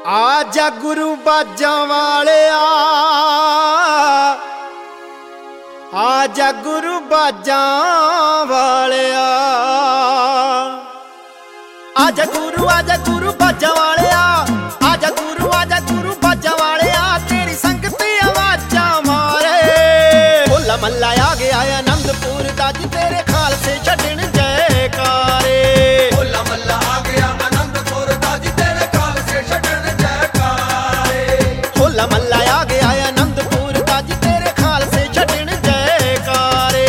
आजा गुरु बाजां वालिया, आजा गुरु बाजां वालिया, आजा गुरु बाजां वालिया, आजा गुरु बाजां वालिया, तेरी संगत आवाजां मारे। होला महला आ गया आनंदपुर दा जी, तेरे खालसे छड्डण जयकारे। होला महला आ गया आनंदपुर दा जी, तेरे खालसे छड्डण जयकारे। होला महला आ गया आनंदपुर दा जी, तेरे खालसे छड्डण जयकारे।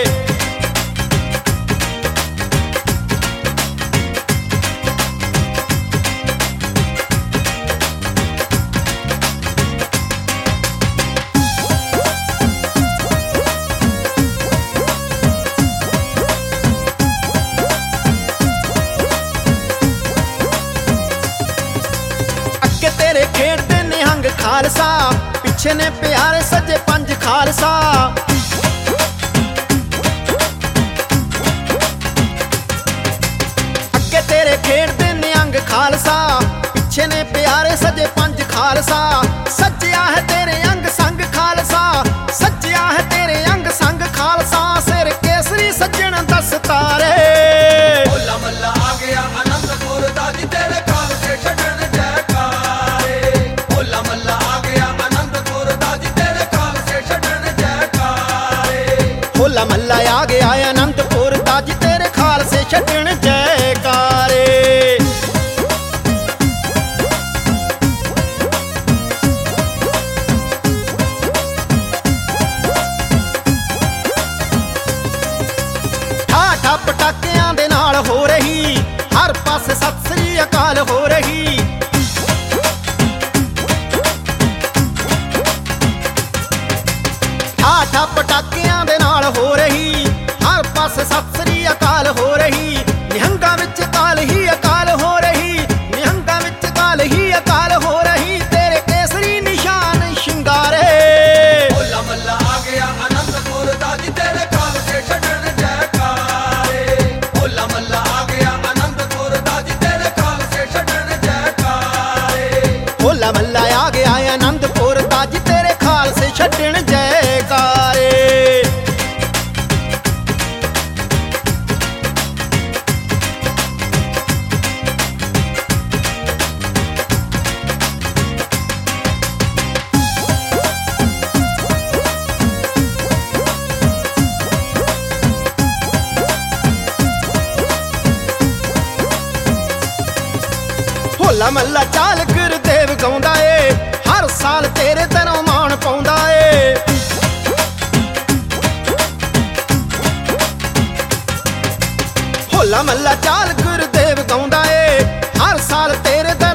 अगे तेरे खेडदे निहंग खालसा, पिछे ने प्यारे सजे पंज खालसा। अगे तेरे खेडदे निहंग खालसा, पिछे ने प्यारे सजे पंज खालसा। सज्जिया है तेरे अंग संग खालसा, सज्जिया है तेरे अंग संग खालसा, सिर केसरी सज्जन दस्तारे। होला महला आ गया आनंदपुर दा जी, तेरे खालसे छड्डण जयकारे। होला महला आ गया आनंदपुर दा जी, तेरे खालसे छड्डण जयकारे। होला महला आ गया आनंदपुर दा जी, तेरे खालसे छड्डण जयकारे। ਠਾਠਾ ਪਟਾਕਿਆਂ ਦੇ ਨਾਲ ਹੋ ਰਹੀ, ਹਰ ਪਾਸੇ ਸਤਿ ਸ੍ਰੀ ਅਕਾਲ ਹੋ ਰਹੀ। ਠਾਠਾ ਪਟਾਕਿਆਂ ਦੇ ਨਾਲ ਹੋ ਰਹੀ, ਹਰ ਪਾਸੇ ਸਤਿ ਸ੍ਰੀ ਅਕਾਲ ਹੋ ਰਹੀ। ਨਿਹੰਗਾਂ ਵਿੱਚ ਕਾਲ ਹੀ ਅਕਾਲ ਹੋ ਰਹੀ, ਨਿਹੰਗਾਂ ਵਿੱਚ ਕਾਲ ਹੀ ਅਕਾਲ ਹੋ ਰਹੀ, ਤੇਰੇ ਕੇਸਰੀ ਨਿਸ਼ਾਨ ਸ਼ਿੰਗਾਰੇ। ਹੋਲਾ महला आ गया आनंदपुर दा जी, तेरे खालसे छड्डण जयकारे। होला महला आ गया आनंदपुर दा जी, तेरे खालसे छड्डण जयकारे। ਹੋਲਾ ਮਹੱਲਾ ਆ ਗਿਆ ਆਨੰਦਪੁਰ ਦਾ ਜੀ, ਤੇਰੇ ਖਾਲਸੇ ਛੱਡਣ ਜੈਕਾਰੇ। ਹੋਲਾ ਮਹੱਲਾ ਚਾਲ ਗੁਰਦੇਵ ਗਾਉਂਦਾ ਏ, ਹਰ ਸਾਲ ਤੇਰੇ ਤਰੋਂ ਮਾਣ ਪਾਉਂਦਾ ਏ। ਹੋਲਾ ਮਹੱਲਾ ਚਾਲ ਗੁਰਦੇਵ ਗਾਉਂਦਾ ਏ, ਹਰ ਸਾਲ ਤੇਰੇ